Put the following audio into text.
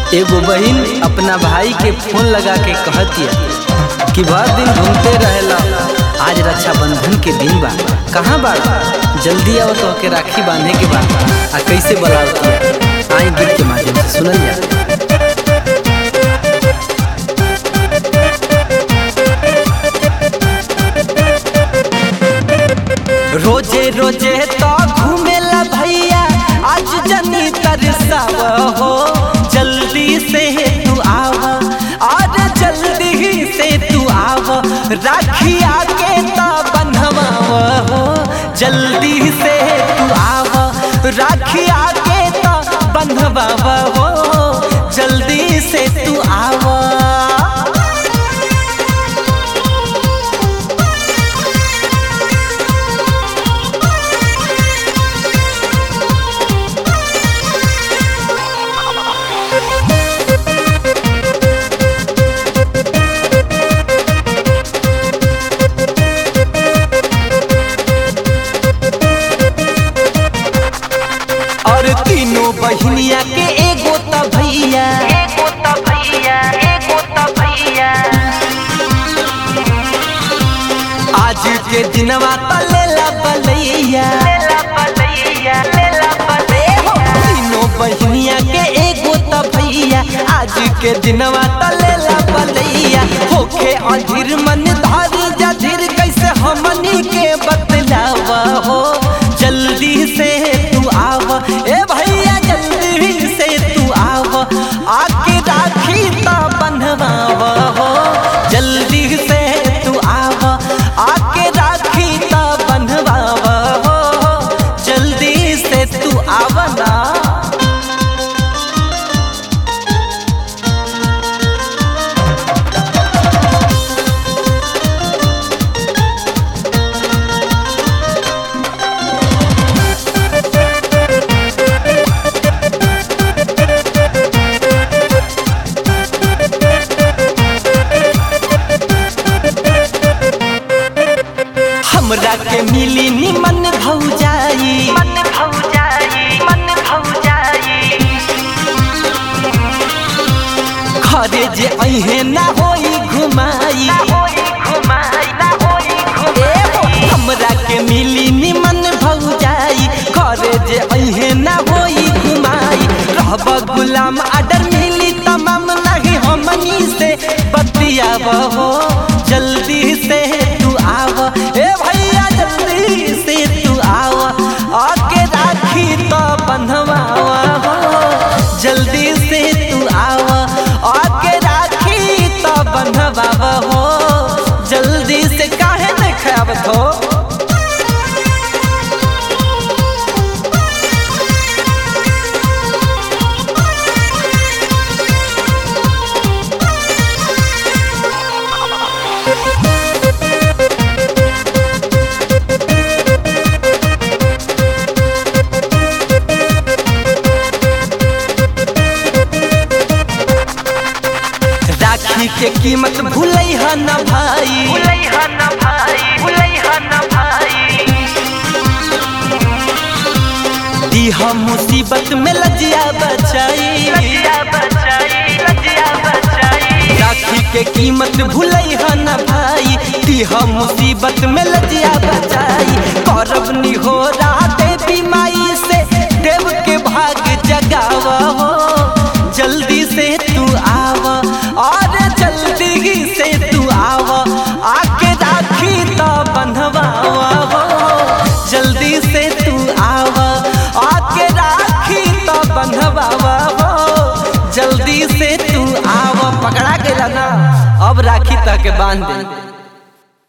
एगो बहिन अपना भाई के फोन लगा के कहतिया कि बहुत दिन घूमते रहेला, आज रक्षाबंधन के दिन बा, कहाँ बा, जल्दी आओ तो के राखी बांधे के बा। आ कैसे बुलावतिया, आई गीत के माध्यम से सुनल जा। रोजे रोजे तो घूमेला भैया, आज जनी तरसाव हो, जल्दी से तू आव, आज जल्दी से तू आव, राखी आके तो बंधवाव हो, जल्दी से तू आव, राखी आके तो बंधवाव हो, जल्दी से तू आव। तीनों बहनिया के एगो त भैया, एगो त भैया, एगो त भैया, आज के दिनवा त लेला बलैया, लेला बलैया, लेला बलैया। तीनों बहनिया के एगो त भैया, आज के दिनवा त लेला बलैया। होके अधीर मन धारी जाधीर, कैसे हमनी के बतलावा हो, जल्दी से तू आव, ए भैया जल्दी से तू आव, आके राखी तो बंधवाव हो, जल्दी से तू आव, आके राखी तो बंधवाव हो, जल्दी से तू आव ना। हमरा के मिली निमन भौजाई, मन भौजाई, मन भौजाई, घरे जे अहे ना होई घुमाई, ना होई घुमाई, ना होई घुमाई। हमरा के मिली निमन भौजाई, घरे जे अहे ना होई घुमाई। रहब गुलाम आडर मिली तमाम, नहीं हमनी से बतियाव हो, जल्दी से तू आव, ए भैया जल्दी से तू आव, आके राखी तो बंधवाव हो, जल्दी से तू आव, आके राखी तो बंधवाव हो, जल्दी से काहे नहीं खावत हो। राखी के कीमत भूलई है न भाई, भूलई है न भाई, भूलई है न भाई, दीहा मुसीबत में लजिया बचाई, लजिया बचाई, लजिया बचाई। राखी के कीमत भूलई है न भाई, दीहा मुसीबत में लजिया बचाई। करब निहोरा देवी माई से, देव के भाग जगावा हो, जल्दी से तू आव, और जल्दी से तू आव, आके राखी तो बंधवाव हो, जल्दी से तू आव, आके राखी तो बंधवाव हो, जल्दी से तू आव। पकड़ा गेला ना, अब राखी तक बांध दे।